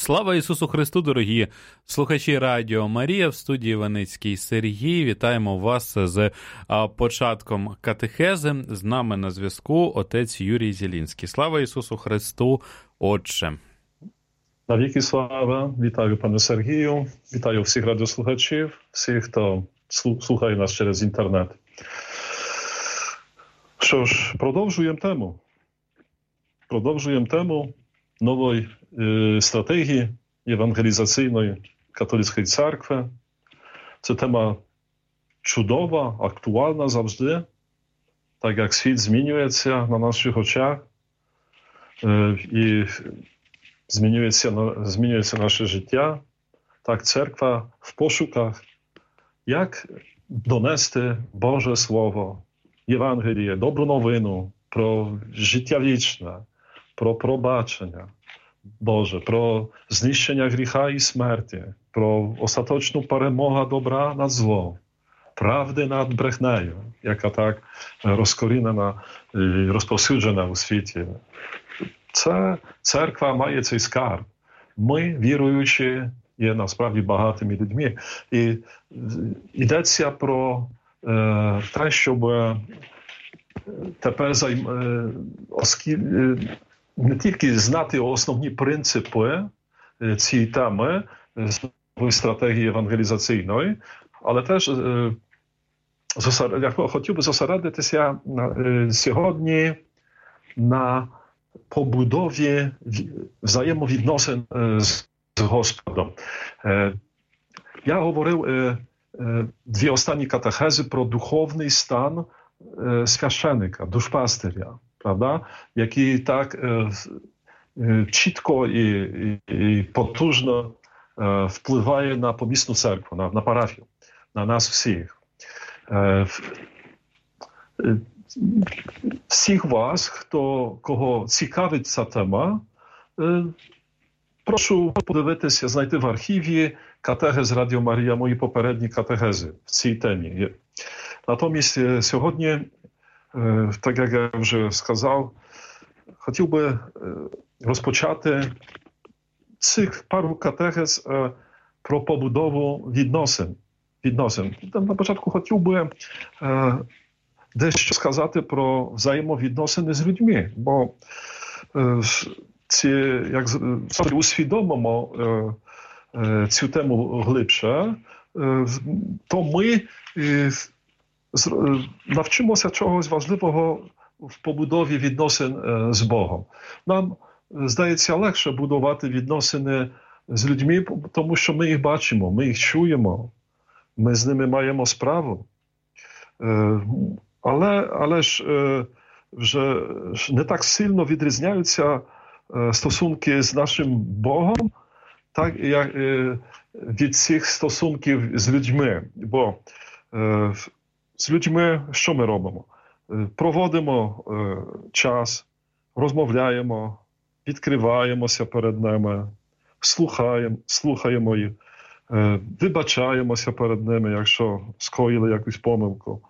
Слава Ісусу Христу, дорогі слухачі Радіо Марія, в студії Ваницький Сергій. Вітаємо вас з початком катехези. З нами на зв'язку отець Юрій Зілінський. Слава Ісусу Христу, Отче. Навіки слава. Вітаю, пане Сергію. Вітаю всіх радіослухачів, всіх, хто слухає нас через інтернет. Що ж, продовжуємо тему нової стратегії євангелізаційної католицької церкви. Це тема чудова, актуальна завжди, так як світ змінюється на наших очах і змінюється наше життя. Так церква в пошуках, як донести Боже Слово, Євангеліє, добру новину про життя вічне, про пробачення Боже, про знищення гріха і смерті, про остаточну перемогу добра над злом, правди над брехнею, яка так розкорінена і розповсюджена у світі. Церква має цей скарб. Ми, віруючі, є насправді багатими людьми. І йдеться про те, щоб тепер не тільки знати основні принципи цієї теми, стратегії евангелізаційної, але теж я хотів би зосередитися сьогодні на побудові взаємовідносин з Господом. Я говорив дві останні катехези про духовний стан священика, душпастиря, правда? Який так чітко і потужно впливає на помісну церкву, на парафію, на нас всіх. Всіх вас, кого цікавить ця тема, прошу подивитися, знайти в архіві катехез Радіо Марія, мої попередні катехези в цій темі. Натомість сьогодні, так як я вже сказав, хотів би розпочати цих пару катехез про побудову відносин. На початку хотів би дещо сказати про взаємовідносини з людьми, бо як усвідомимо цю тему глибше, то ми навчимося чогось важливого в побудові відносин з Богом. Нам, здається, легше будувати відносини з людьми, тому що ми їх бачимо, ми їх чуємо, ми з ними маємо справу. Але ж вже не так сильно відрізняються стосунки з нашим Богом, так як від цих стосунків з людьми. Бо з людьми що ми робимо? Проводимо час, розмовляємо, відкриваємося перед ними, слухаємо їх, вибачаємося перед ними, якщо скоїли якусь помилку.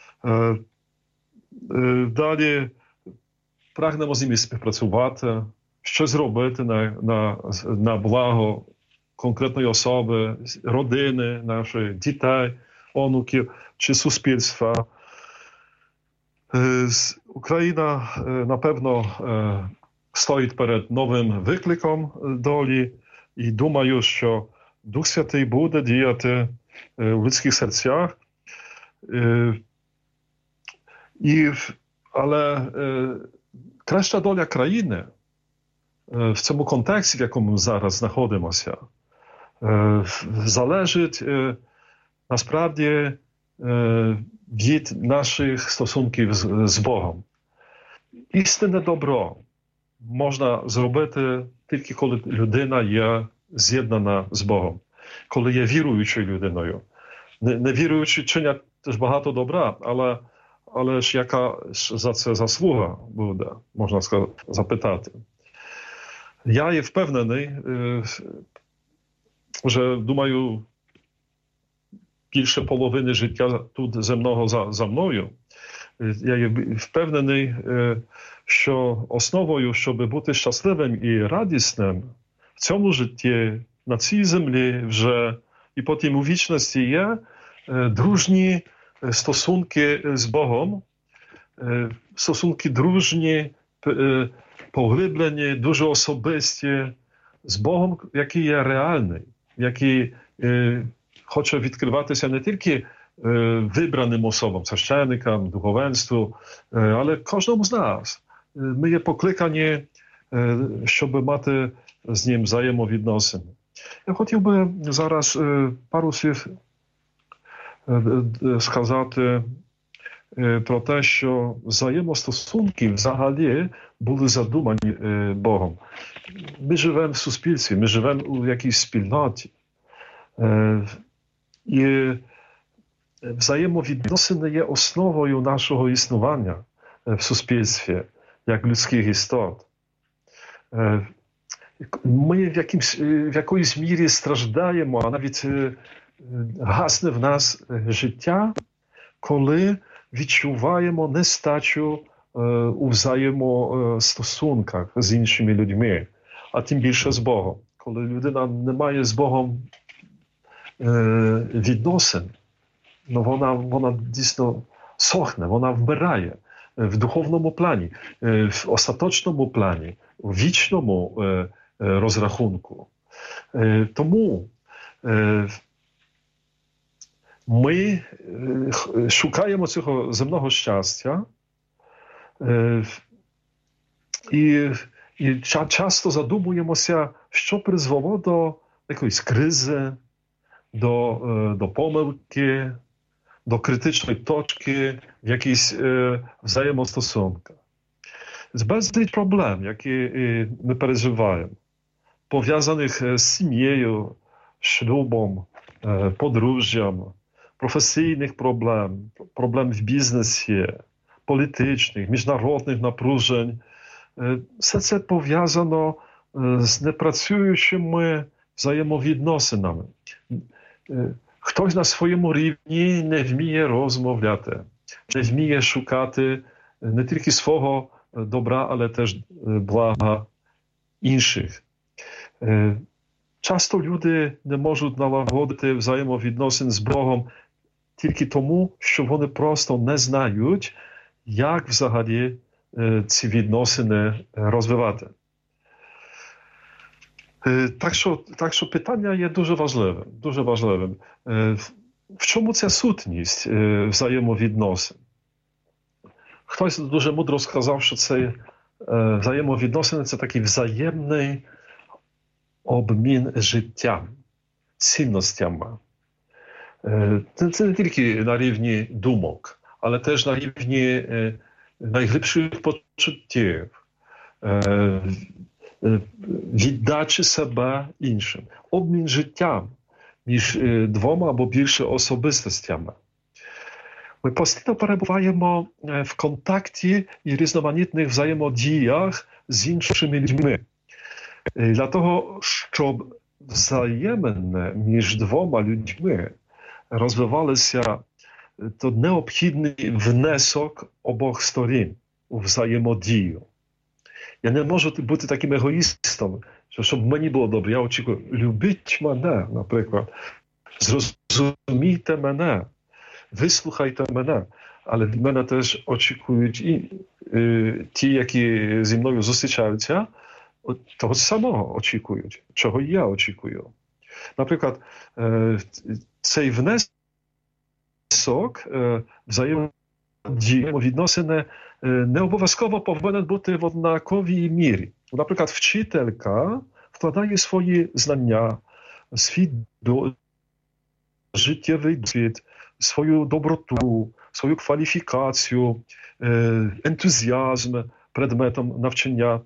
Далі прагнемо з ними співпрацювати, щось робити на благо конкретної особи, родини нашої, дітей, онуків чи суспільства. Україна, напевно, стоїть перед новим викликом долі і думаю, що Дух Святий буде діяти в людських серцях. Але краща доля країни в цьому контексті, в якому ми зараз знаходимося, залежить насправді від наших стосунків з Богом. Істинне добро можна зробити тільки коли людина є з'єднана з Богом, коли є віруючою людиною. Невіруючі чинять теж багато добра, але ж яка за це заслуга буде, можна запитати. Я є впевнений, вже, думаю, більше половини життя тут земного за мною. Я є впевнений, що основою, щоб бути щасливим і радісним в цьому житті, на цій землі вже і потім у вічності є дружні стосунки з Богом, стосунки дружні, поглиблені, дуже особисті з Богом, який є реальний, який хоче відкриватися не тільки вибраним особам, священникам, духовенству, але кожному з нас. Ми є покликані, щоб мати з ним взаємовідносини. Я хотів би зараз пару слів сказати про те, що взаємостосунки взагалі були задумані Богом. Ми живемо в суспільстві, ми живемо у якійсь спільноті. І взаємовідносини є основою нашого існування в суспільстві, як людських істот. Ми в якоїсь мірі страждаємо, а навіть гасне в нас життя, коли відчуваємо нестачу у взаємостосунках з іншими людьми, а тим більше з Богом. Коли людина не має з Богом відносин, вона дійсно сохне, вона вмирає в духовному плані, в остаточному плані, у вічному розрахунку. Тому ми шукаємо цього земного щастя і часто задумуємося, що призвело до якоїсь кризи, до помилки, до критичної точки в якихось взаємостосунках. Безліч проблем, які ми переживаємо, пов'язаних з сім'єю, шлюбом, подружжям, професійних проблем, проблем в бізнесі, політичних, міжнародних напружень. Все це пов'язано з непрацюючими взаємовідносинами. Хтось на своєму рівні не вміє розмовляти, не вміє шукати не тільки свого добра, але теж блага інших. Часто люди не можуть налагодити взаємовідносин з Богом тільки тому, що вони просто не знають, як взагалі ці відносини розвивати. Так що питання є дуже важливим. Дуже важливим. В чому ця сутність взаємовідносин? Хтось дуже мудро сказав, що це взаємовідносини – це такий взаємний обмін життям, цінностями. Це не тільки на рівні думок, але теж на рівні найглибших почуттів, віддачі себе іншим, обмін життям між двома або більше особистостями. Ми постійно перебуваємо в контакті і різноманітних взаємодіях з іншими людьми. Для того, щоб взаємини між двома людьми розвивалися, то необхідний внесок обох сторін у взаємодію. Я не можу бути таким егоїстом, що щоб мені було добре, я очікую, любіть мене, наприклад, зрозумійте мене, вислухайте мене, але від мене теж очікують і ті, які зі мною зустрічаються, того самого очікують, чого я очікую. Наприклад, цей внесок взаємовідносини не обов'язково повинен бути в однаковій мірі. Наприклад, вчителька вкладає свої знання, свій життєвий досвід, свою доброту, свою кваліфікацію, ентузіазм предметом навчання.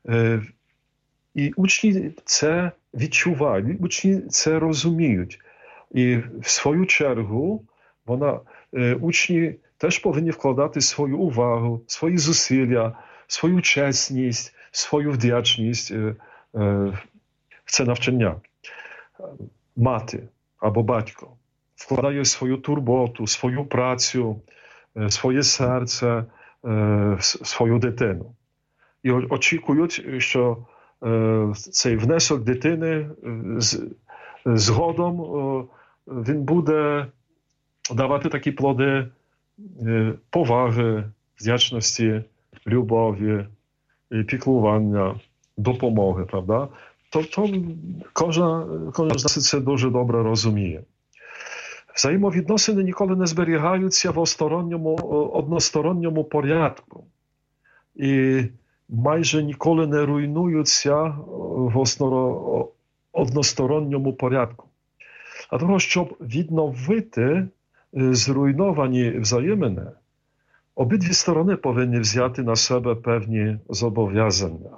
І учні це відчувають, учні це розуміють. І в свою чергу учні теж повинні вкладати свою увагу, свої зусилля, свою чесність, свою вдячність в це навчання. Мати або батько вкладає свою турботу, свою працю, своє серце в свою дитину. І очікують, що цей внесок дитини згодом він буде давати такі плоди поваги, вдячності, любові, піклування, допомоги, правда? То кожен з нас це дуже добре розуміє. Взаємовідносини ніколи не зберігаються в односторонньому порядку. І майже ніколи не руйнуються в односторонньому порядку. А того, щоб відновити зруйновані взаємини, обидві сторони повинні взяти на себе певні зобов'язання.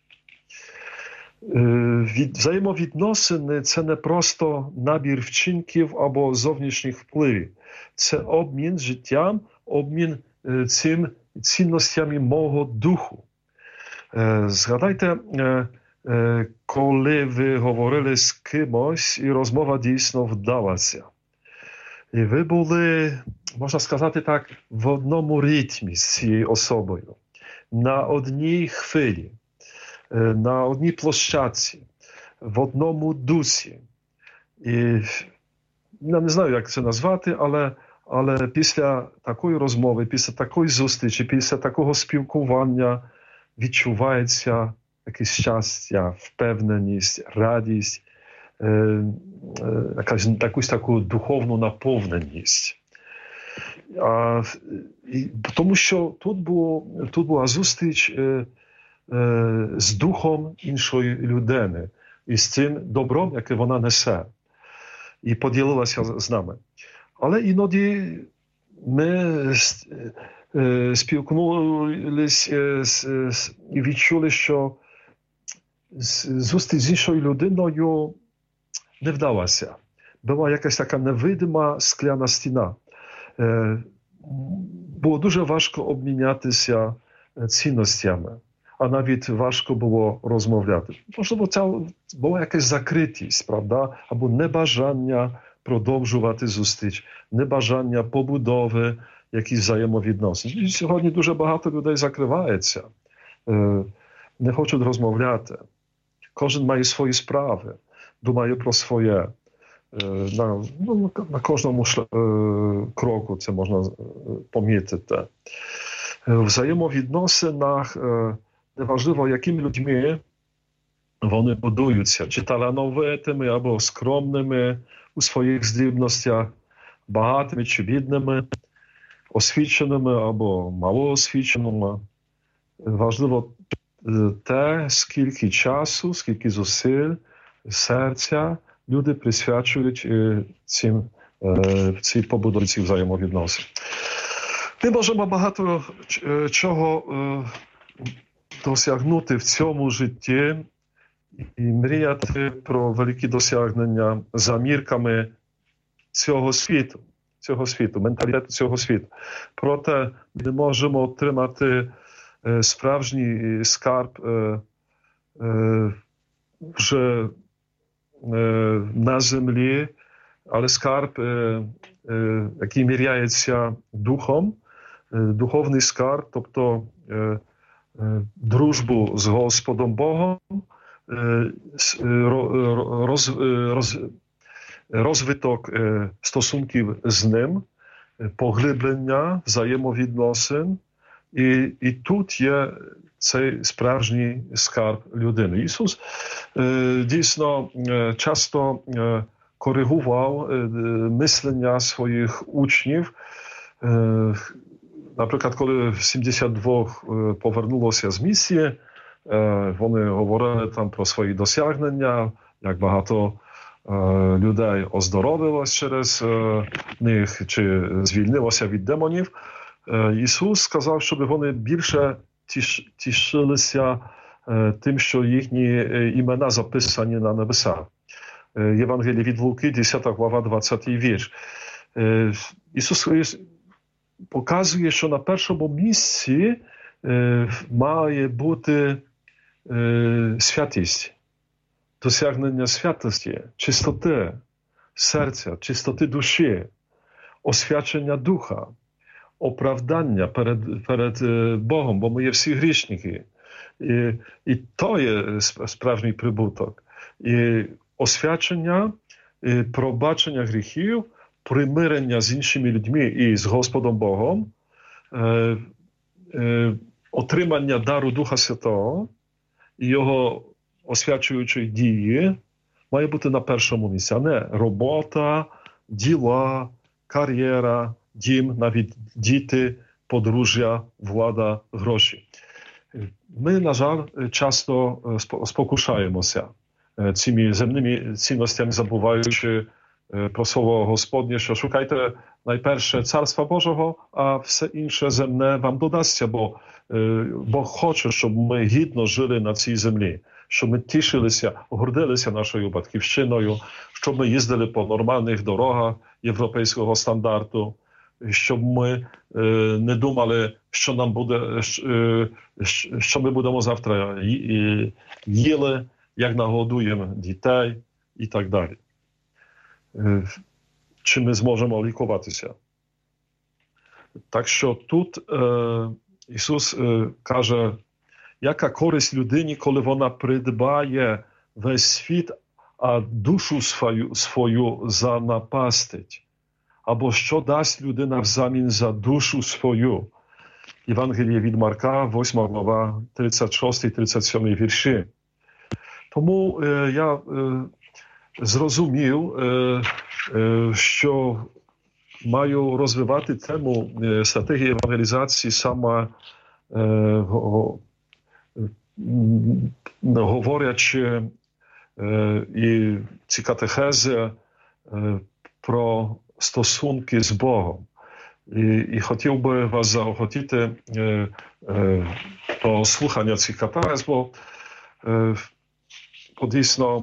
Взаємовідносини – це не просто набір вчинків або зовнішніх впливів. Це обмін життям, обмін цінностями мого духу. Згадайте, коли ви говорили з кимось і розмова дійсно вдалася. І ви були, можна сказати так, в одному ритмі з цією особою, на одній хвилі, на одній площадці, в одному дусі. І я не знаю, як це назвати, але після такої розмови, після такої зустрічі, після такого спілкування відчувається якесь щастя, впевненість, радість, якусь таку духовну наповненість. Тому що тут була зустріч з духом іншої людини і з цим добром, яке вона несе, і поділилася з нами. Але іноді ми спілкнулися і відчули, що зустріч з іншою людиною не вдалася. Була якась така невидима скляна стіна. Було дуже важко обмінятися цінностями, а навіть важко було розмовляти. Можливо, це була якась закритість, правда? Або небажання продовжувати зустріч, небажання побудови якісь взаємовідносин. І сьогодні дуже багато людей закривається, не хочуть розмовляти. Кожен має свої справи, думає про своє. На кожному кроку це можна помітити. В взаємовідносинах неважливо, якими людьми вони будуються, чи талановитими або скромними у своїх здібностях, багатими чи бідними, освіченими або малоосвіченими. Важливо те, скільки часу, скільки зусиль, серця люди присвячують цій побудові цих взаємовідносин. Ми можемо багато чого досягнути в цьому житті і мріяти про великі досягнення за мірками цього світу, менталітету цього світу. Проте ми можемо отримати справжній скарб вже на землі, але скарб, який міряється духом, духовний скарб, тобто дружбу з Господом Богом, розвиток стосунків з Ним, поглиблення взаємовідносин. І тут є цей справжній скарб людини. Ісус дійсно часто коригував мислення своїх учнів. Наприклад, коли 72 повернулося з місії, вони говорили там про свої досягнення, як багато людей оздоровилось через них, чи звільнилося від демонів. Ісус сказав, щоб вони більше тішилися тим, що їхні імена записані на небесах. Євангеліє від Луки, 10 глава, 20 вірш. Ісус показує, що на першому місці має бути святість, досягнення святості, чистоти серця, чистоти душі, освячення духа, оправдання перед Богом, бо ми є всі грішники. І то є справжній прибуток. І освячення, пробачення гріхів, примирення з іншими людьми і з Господом Богом, отримання дару Духа Святого і його освячуючої дії має бути на першому місці, а не робота, діла, кар'єра, дім, навіть діти, подружжя, влада, гроші. Ми, на жаль, часто спокушаємося цими земними цінностями, забуваючи про слово Господнє, що шукайте найперше Царства Божого, а все інше земне вам додасться, бо Бог хоче, щоб ми гідно жили на цій землі, щоб ми тішилися, гордилися нашою батьківщиною, щоб ми їздили по нормальних дорогах європейського стандарту, щоб ми не думали, що нам буде, що ми будемо завтра їли, як нагодуємо дітей і так далі. Чи ми зможемо лікуватися? Так що тут Ісус каже, яка користь людині, коли вона придбає весь світ, а душу свою занапастить? Або що дасть людина взамін за душу свою? Євангеліє від Марка, 8 глава, 36-37 вірші. Тому я зрозумів, що маю розвивати тему стратегії евангелізації саме говорячи і ці катехези про стосунки з Богом. І хотів би вас заохотити до слухання цих катехез, бо дійсно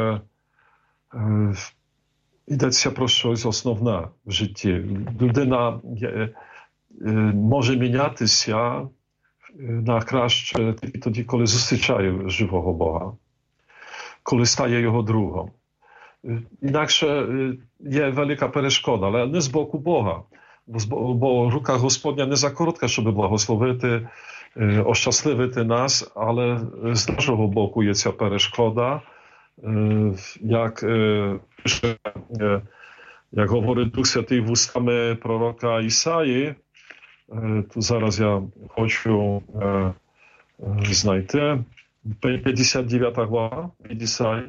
йдеться про щось основне в житті. Людина може мінятися на краще тільки тоді, коли зустрічає живого Бога, коли стає його другом. Інакше є велика перешкода, але не з боку Бога, бо рука Господня не за коротка, щоб благословити, ощасливити нас, але з нашого боку є ця перешкода, як говорить Дух Святий вустами пророка Ісаї. Тут зараз я хочу знайти 59 глава від Ісаї.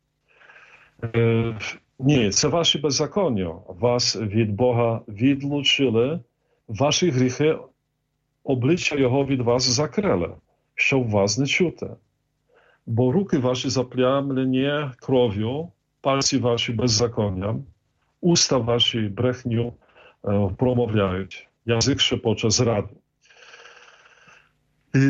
Ні, це ваші беззаконня. Вас від Бога відлучили, ваші гріхи, обличчя Його від вас закрили, щоб вас не чути. Бо руки ваші заплямлені кров'ю, пальці ваші беззаконням, уста ваші брехню промовляють, язик шепоче зраду. І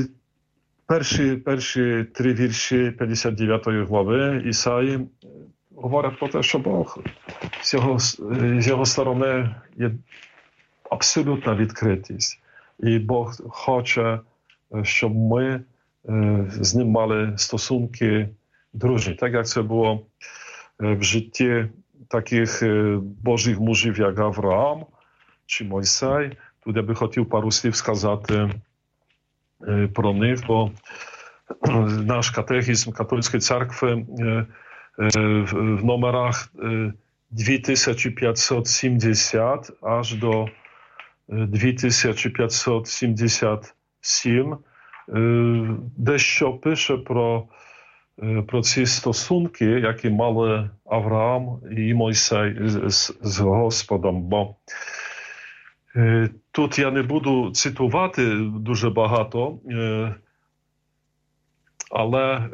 перші три вірші 59 глави Ісаї говорять про те, що Бог з його сторони є абсолютна відкритість. І Бог хоче, щоб ми з ним мали стосунки дружні. Так як це було в житті таких Божих мужів, як Авраам чи Мойсей. Тут я би хотів пару слів сказати про них, бо наш катехізм католицької церкви в номерах 2570 аж до 2577 дещо пише про ці стосунки, які мали Авраам і Мойсей з Господом. Бо тут я не буду цитувати дуже багато, але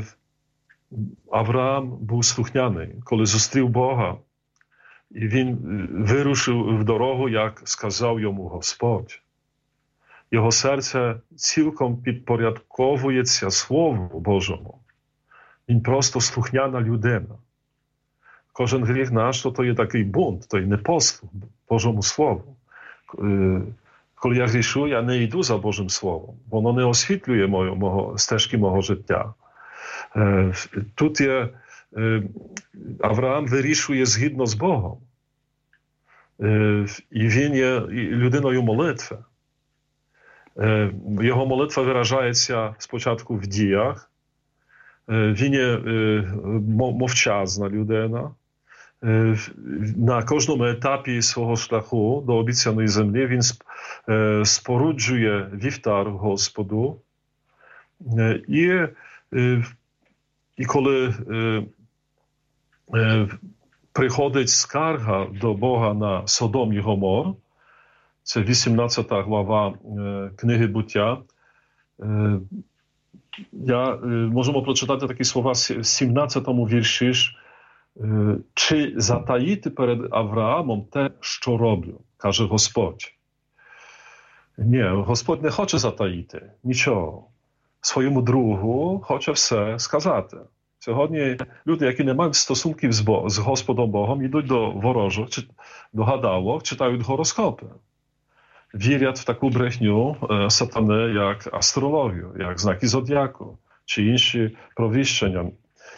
Авраам був слухняний, коли зустрів Бога, і він вирушив в дорогу, як сказав йому Господь. Його серце цілком підпорядковується Слову Божому. Він просто слухняна людина. Кожен гріх наш, то є такий бунт, то є непослух Божому Слову. Коли я грішу, я не йду за Божим Словом. Воно не освітлює стежки мого життя. Тут є Авраам вирішує згідно з Богом. І він є людиною молитви. Його молитва виражається спочатку в діях. Він є мовчазна людина. На кожному етапі свого шляху до обіцяної землі він споруджує вівтар Господу. І коли приходить скарга до Бога на Содом і Гомор, це 18 глава книги Буття, можемо прочитати такі слова в 17-му вірші. Чи затаїти перед Авраамом те, що роблю, каже Господь. Ні, Господь не хоче затаїти нічого. Своєму другу хоче все сказати. Сьогодні люди, які не мають стосунків з Господом Богом, йдуть до ворожок, до гадалок, читають гороскопи. Вірять в таку брехню сатани, як астрологію, як знаки зодіаку, чи інші провіщення,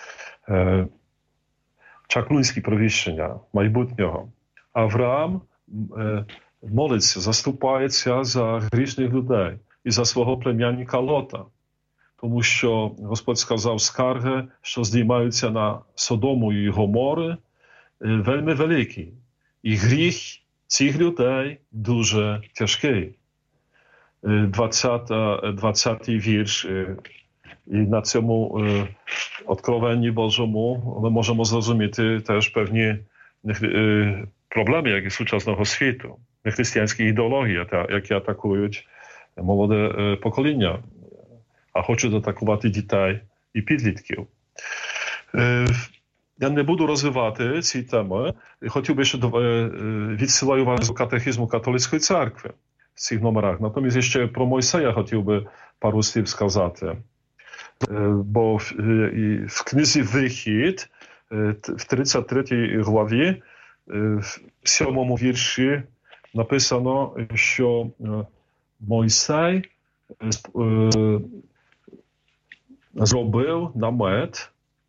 чаклунські провіщення майбутнього. Авраам молиться, заступається за грішних людей і за свого племянника Лота. Тому що Господь сказав скарги, що здіймаються на Содому і Гомори, вельми великі. І гріх цих людей дуже тяжкий. 20-й вірш. І на цьому откровенні Божому ми можемо зрозуміти теж певні проблеми, які сучасного світу, нехристиянські ідеології, які атакують молоде покоління, а хочуть атакувати дітей і підлітків. Я не буду розвивати ці теми. Хотів би ще відсилаю вас до катехизму католицької церкви в цих номерах. Натомість ще про Мойсея хотів би пару слів сказати. Бо в книзі «Вихід» в 33 главі, в 7 вірші написано, що Мойсей зробив намет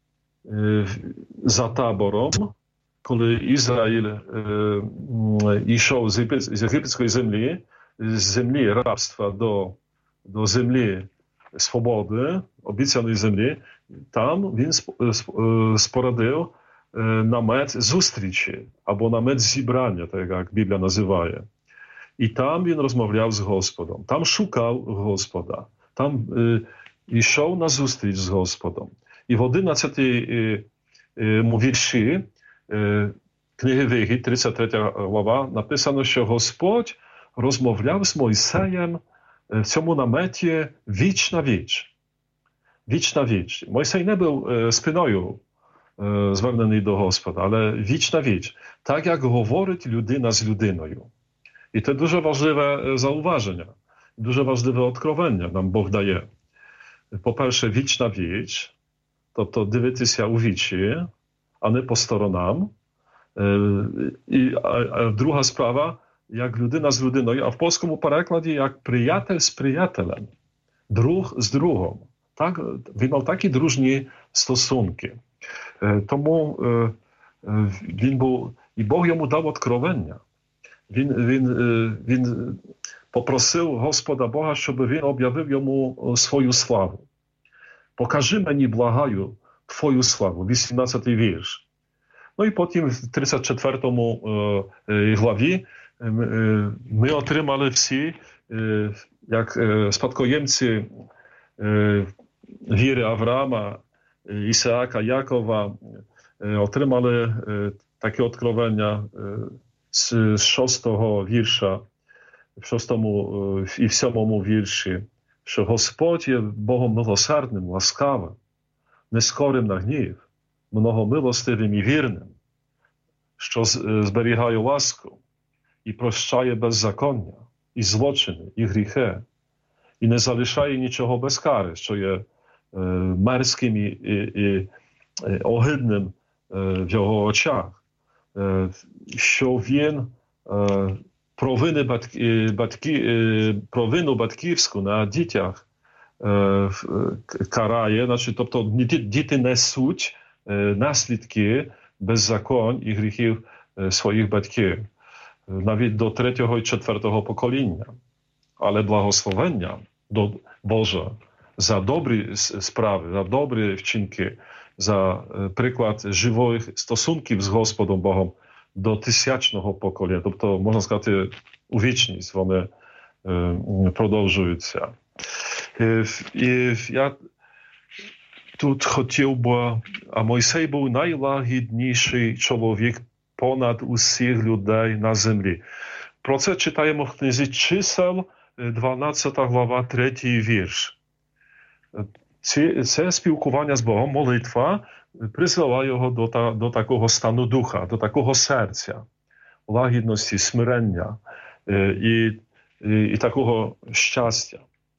за табором, коли Ізраїль йшов з єгипетської землі, з землі рабства до землі свободи, обіцяної землі, там він спорядив намет зустрічі, або намет зібрання, так як Біблія називає. І там він розмовляв з Господом, там шукав Господа, там йшов на зустріч з Господом. І в 11-му вірші книги Вихід, 33 глава, написано, що Господь розмовляв з Мойсеєм в цьому наметі віч на віч. Віч на віч. Мойсей не був спиною звернений до Господа, але віч на віч. Так, як говорить людина з людиною. І це дуже важливе зауваження, дуже важливе откровення нам Бог дає. По-перше, віч на віч, тобто дивитися у вічі, а не по сторонам. А друга справа, як людина з людиною, а в польському перекладі як приятель з приятелем, друг з другом. Так, він мав такі дружні стосунки. Тому він був, і Бог йому дав откровення. Він попросив Господа Бога, щоб він об'явив йому свою славу. Покажи мені, благаю, твою славу, 18-й вірш. Ну і потім в 34-му главі ми отримали всі, як спадкоємці віри Авраама, Ісаака, Якова, отримали таке откровення з 6-го вірша, в 6-му і в 7-му вірші, що Господь є Богом милосердним, ласкавим, нескорим на гнів, многомилостивим і вірним, що зберігає ласку і прощає беззаконня, і злочини, і гріхи, і не залишає нічого без кари, що є мерзким і огидним в його очах, що він провину батьківську на дітях карає, значить, тобто діти несуть наслідки беззаконь і гріхів своїх батьків, навіть до 3-го і 4-го покоління. ale błogosławienia Boże za dobre sprawy, za dobre wczynki, za przykład żywych stosunków z Gospodem Bogiem do tysiącznego pokolenia. Тобто, можна сказати, у вічність вони продовжуються. І я тут хотів би, а Мойсей був найлагідніший чоловік понад усіх людей на землі. Про це читаємо в книзі Чисел, 12 глава, 3 вірш. Це спілкування з Богом, молитва, призвела його до такого стану духа, до такого серця, лагідності, смирення і такого щастя.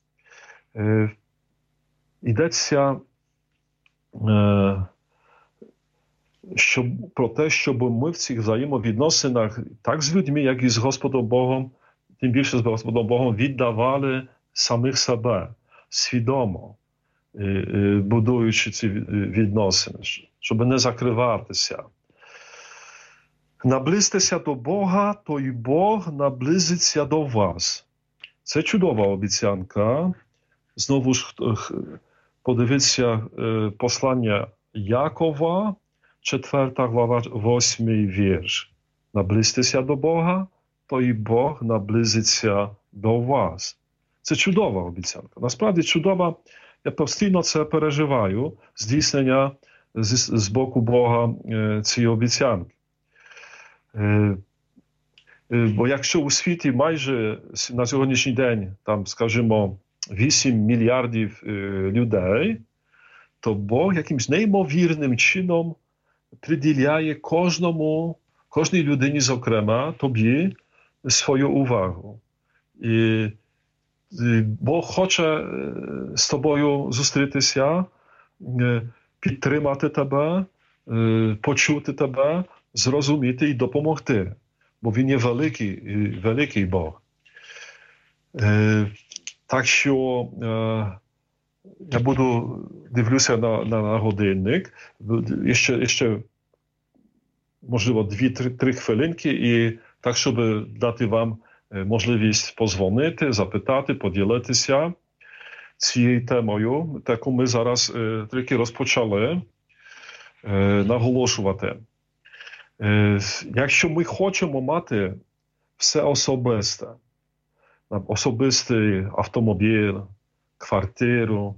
Йдеться про те, щоб ми в цих взаємовідносинах так з людьми, як і з Господом Богом, тим більше з Господом Богом, віддавали самих себе свідомо, будуючи ці відносини, щоб не закриватися. Наблизьтеся до Бога, то й Бог наблизиться до вас. Це чудова обіцянка. Знову ж подивіться послання Якова, 4 глава, 8 вірш. Наблизьтеся до Бога, то й Бог наблизиться до вас. Це чудова обіцянка. Насправді чудова, я постійно це переживаю, здійснення з боку Бога цієї обіцянки. Бо якщо у світі майже на сьогоднішній день, там, скажімо, 8 мільярдів людей, то Бог якимсь неймовірним чином приділяє кожній людині, зокрема, тобі свою увагу. І Бог хоче з тобою зустрітися, підтримати тебе, почути тебе, зрозуміти і допомогти. Бо Він є великий Бог. Так що я дивлюся на годинник, ще можливо 2-3 хвилинки, і так, щоб дати вам можливість позвонити, запитати, поділитися цією темою, яку ми зараз тільки розпочали наголошувати. Якщо ми хочемо мати все особисте, особистий автомобіль, квартиру,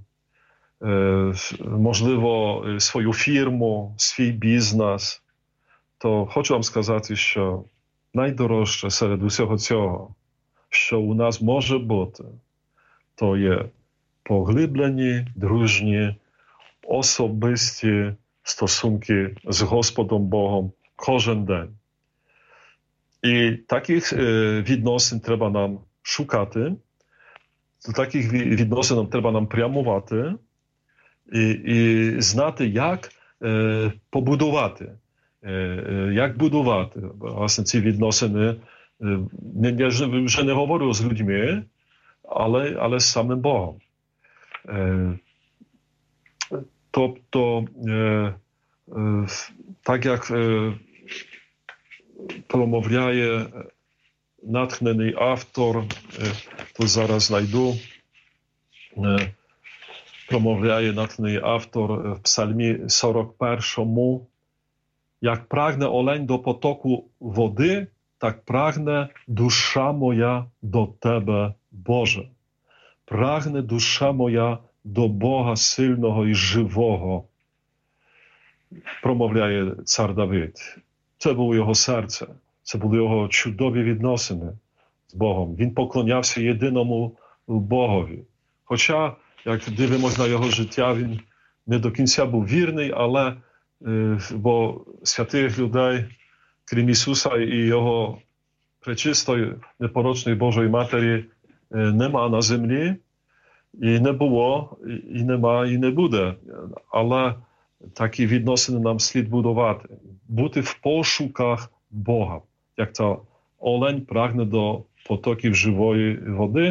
можливо, свою фірму, свій бізнес, то хочу вам сказати, що найдорожче серед усього цього, що у нас може бути, то є поглиблені, дружні, особисті стосунки з Господом Богом кожен день. І таких відносин треба нам шукати, до таких відносин треба нам прямувати і знати, як побудувати. Як будувати, власне, ці відносини, я вже не говорю з людьми, але з самим Богом. Тобто, так як промовляє натхнений автор, тут зараз знайду, промовляє натхнений автор в Псальмі 41, як прагне олень до потоку води, так прагне душа моя до Тебе, Боже. Прагне душа моя до Бога сильного і живого, промовляє цар Давид. Це було його серце, це були його чудові відносини з Богом. Він поклонявся єдиному Богові. Хоча, як дивимося на його життя, він не до кінця був вірний, але бо святих людей, крім Ісуса і Його пречистої, непорочної Божої Матері, нема на землі, і не було, і нема, і не буде. Але такі відносини нам слід будувати. Бути в пошуках Бога. Як то олень прагне до потоків живої води.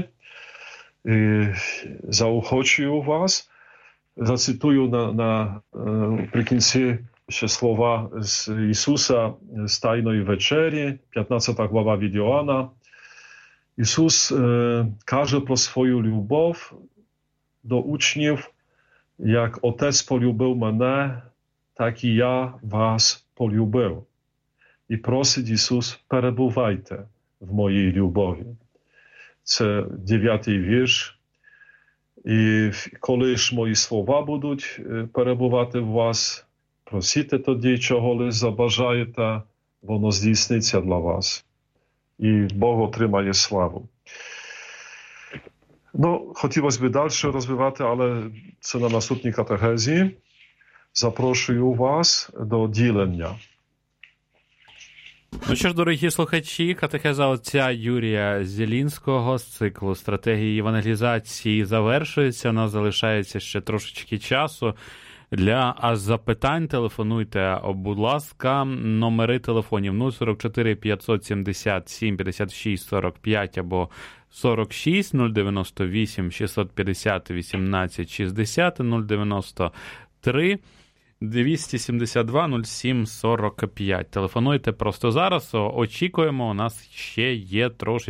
Заохочую вас. Зацитую наприкінці ще слова з Ісуса з Тайної вечері, 15 глава від Йоанна. Ісус каже про свою любов до учнів, як Отець полюбив мене, так і я вас полюбив. І просить Ісус, перебувайте в моїй любові. Це 9-й вірш. І коли ж мої слова будуть перебувати в вас, просіть тоді, чого лиш забажаєте, воно здійсниться для вас. І Бог отримає славу. Ну, хотілося б далі розвивати, але це на наступній катехезі. Запрошую вас до ділення. Ну що ж, дорогі слухачі, катехеза отця Юрія Зілінського з циклу «Стратегії евангелізації» завершується. У нас залишається ще трошечки часу. Для запитань телефонуйте, будь ласка, номери телефонів 044 577 56 45 або 46, 098 650 18 60, 093 272 07 45. Телефонуйте просто зараз, очікуємо, у нас ще є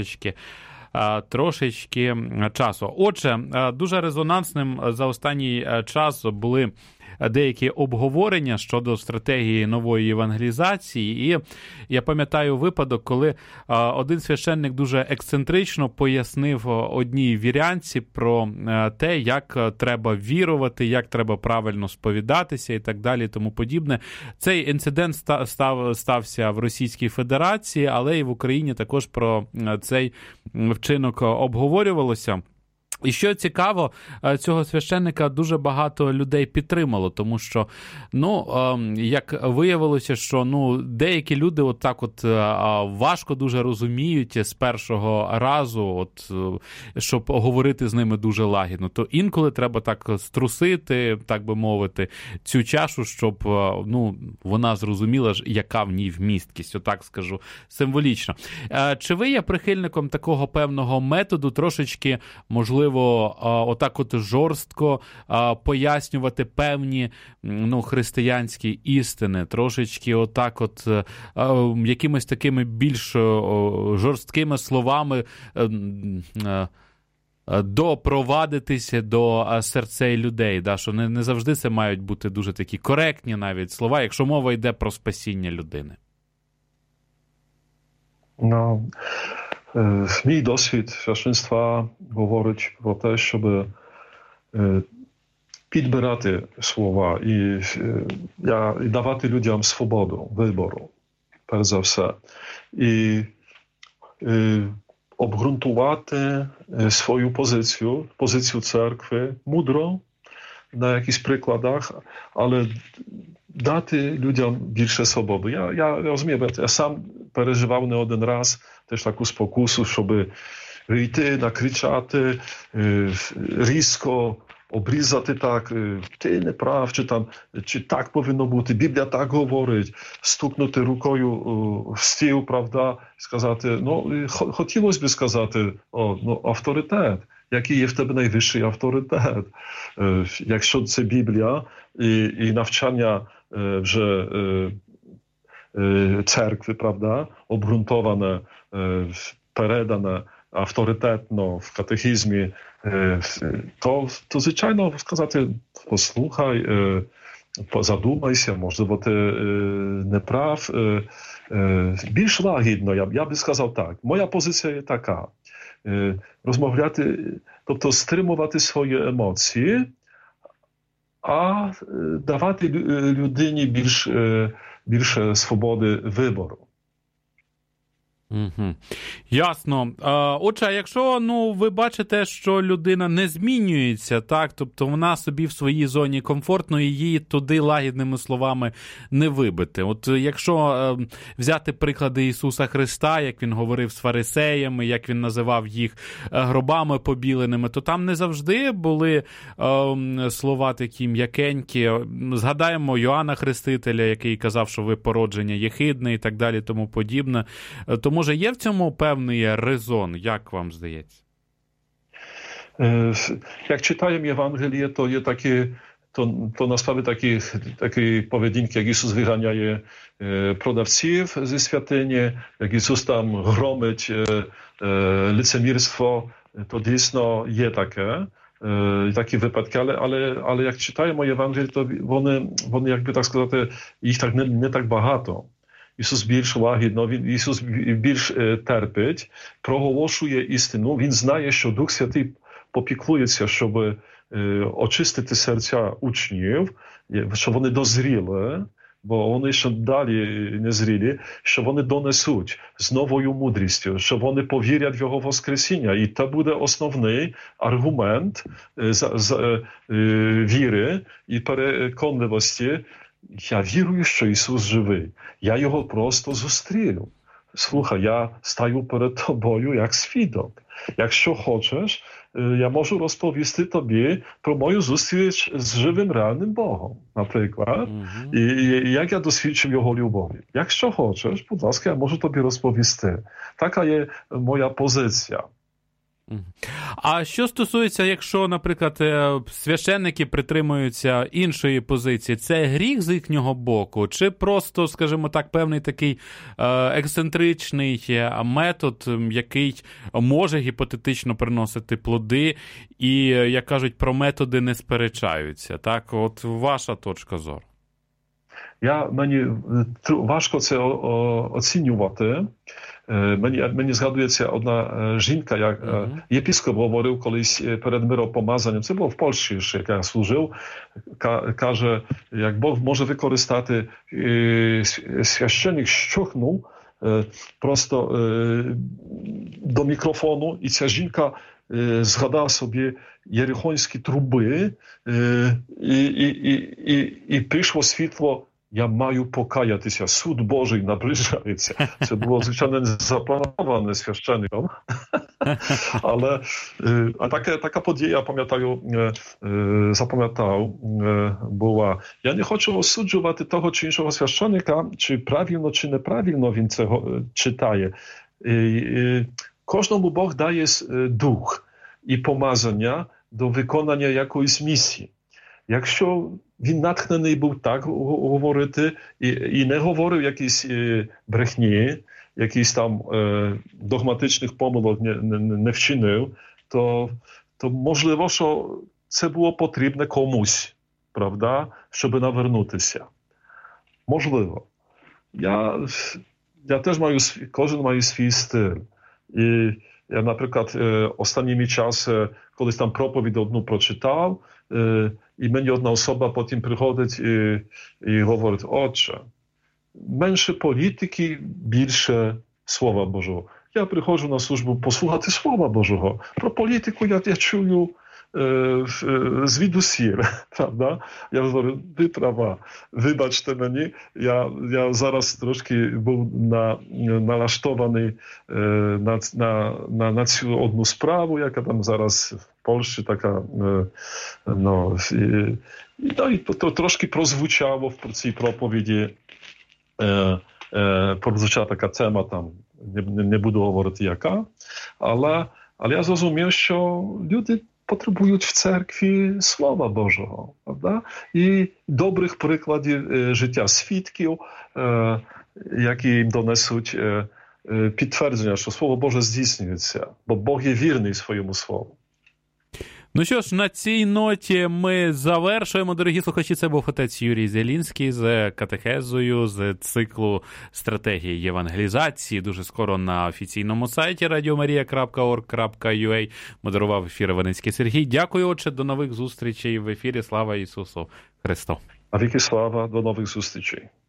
трошечки часу. Отже, дуже резонансним за останній час були деякі обговорення щодо стратегії нової евангелізації. І я пам'ятаю випадок, коли один священник дуже ексцентрично пояснив одній вірянці про те, як треба вірувати, як треба правильно сповідатися і так далі, тому подібне. Цей інцидент стався в Російській Федерації, але і в Україні також про цей вчинок обговорювалося. І що цікаво, цього священника дуже багато людей підтримало, тому що, як виявилося, що, деякі люди важко дуже розуміють з першого разу, щоб говорити з ними дуже лагідно. То інколи треба так струсити, так би мовити, цю чашу, щоб, вона зрозуміла, яка в ній вмісткість, отак скажу, символічно. Чи ви є прихильником такого певного методу, трошечки, можливо, отак жорстко пояснювати певні християнські істини, трошечки якимись такими більш жорсткими словами допровадитися до серцей людей, що не завжди це мають бути дуже такі коректні навіть слова, якщо мова йде про спасіння людини? Мій досвід священства говорить про те, щоб підбирати слова і давати людям свободу вибору, перш за все. І обґрунтувати свою позицію церкви мудро, на якихось прикладах, але дати людям більше свободи. Я розумію, я сам переживав не один раз теж таку спокусу, щоб йти, накричати, різко обрізати так, ти не прав, чи так повинно бути, Біблія так говорить, стукнути рукою в стіл, правда, сказати, хотілося б сказати, авторитет, який є в тебе найвищий авторитет. Якщо це Біблія і навчання вже церкви, правда, обґрунтоване, передане авторитетно в катехізмі, то звичайно сказати, послухай, задумайся, можливо, ти не прав. Більш лагідно, я би сказав так. Моя позиція є така. Розмовляти, тобто стримувати свої емоції, а давати людині більше свободи вибору. Угу. Ясно. Отже, якщо ви бачите, що людина не змінюється, так, тобто вона собі в своїй зоні комфортно, і її туди лагідними словами не вибити. От якщо взяти приклади Ісуса Христа, як він говорив з фарисеями, як він називав їх гробами побіленими, то там не завжди були слова такі м'якенькі. Згадаємо Йоанна Хрестителя, який казав, що ви породження єхидне і так далі, тому подібне. Тому може є в цьому певний резон, як вам здається? Jak czytałem Ewangelię, to jest то насправді такі поведінки, як Ісус виганяє продавців зі святині, як Ісус там громить лицемірство, то дійсно є такі випадки, але як читаємо Євангеліє, то вони, якби так сказати, їх так не так багато. Ісус більш лагідно, Ісус більш терпить, проголошує істину. Він знає, що Дух Святий попіклується, щоб очистити серця учнів, щоб вони дозріли, бо вони ще далі не зрілі, що вони донесуть з новою мудрістю, що вони повірять в Його Воскресіння. І це буде основний аргумент віри і переконливості. Я вірую, що Ісус живий. Я Його просто зустрів. Слухай, я стаю перед тобою як свідок. Якщо хочеш, я можу розповісти тобі про мою зустріч з живим, реальним Богом, наприклад. І як я досвідчив Його любові. Якщо хочеш, будь ласка, я можу тобі розповісти. Така є моя позиція. А що стосується, якщо, наприклад, священники притримуються іншої позиції, це гріх з їхнього боку? Чи просто, скажімо так, певний такий ексцентричний метод, який може гіпотетично приносити плоди і, як кажуть, про методи не сперечаються? Так, от ваша точка зору. Мені важко це оцінювати. Мені згадується одна жінка, як єпископ говорив колись перед миропомазанням, це було в Польщі ще, як я служив, каже, як Бог може використати, священник щухнув просто до мікрофону, і ця жінка згадала собі єрихонські труби, і прийшло світло. Я маю покаятися, суд Божий наближається. Це було, звичайно, не заплановане священником. Але така подія, запам'ятав, була. Я не хочу осуджувати того чи іншого священника, чи правильно, чи неправильно він це читає. Кожному Бог дає дух і помазання до виконання якоїсь місії. Якщо він натхнений був так говорити і не говорив якісь брехні, якісь там догматичних помилок не вчинив, то можливо, що це було потрібне комусь, правда, щоб навернутися. Можливо. Я теж кожен має свій стиль. І я, наприклад, останніми часами, колись там проповідь одну прочитав, і мені одна особа потім приходить і говорить: отче, менше політики, більше Слова Божого. Я приходжу на службу послухати Слова Божого. Про політику я чую звідусіль, правда? Я говорю, ви права, вибачте мені, я зараз трошки був налаштований на цю одну справу, яка там зараз в Польщі така, і то трошки прозвучало в цій проповіді, прозвучала така тема там, не буду говорити яка, але я зрозумів, що люди потребують в церкві Слова Божого, правда? І добрих прикладів життя свідків, які їм донесуть підтвердження, що Слово Боже здійснюється, бо Бог є вірний своєму Слову. Ну що ж, на цій ноті ми завершуємо, дорогі слухачі. Це був отець Юрій Зелінський з катехезою, з циклу стратегії євангелізації. Дуже скоро на офіційному сайті radiomaria.org.ua модерував ефір Іваницький Сергій. Дякую, отче, до нових зустрічей в ефірі. Слава Ісусу Христу! А віки слава, до нових зустрічей!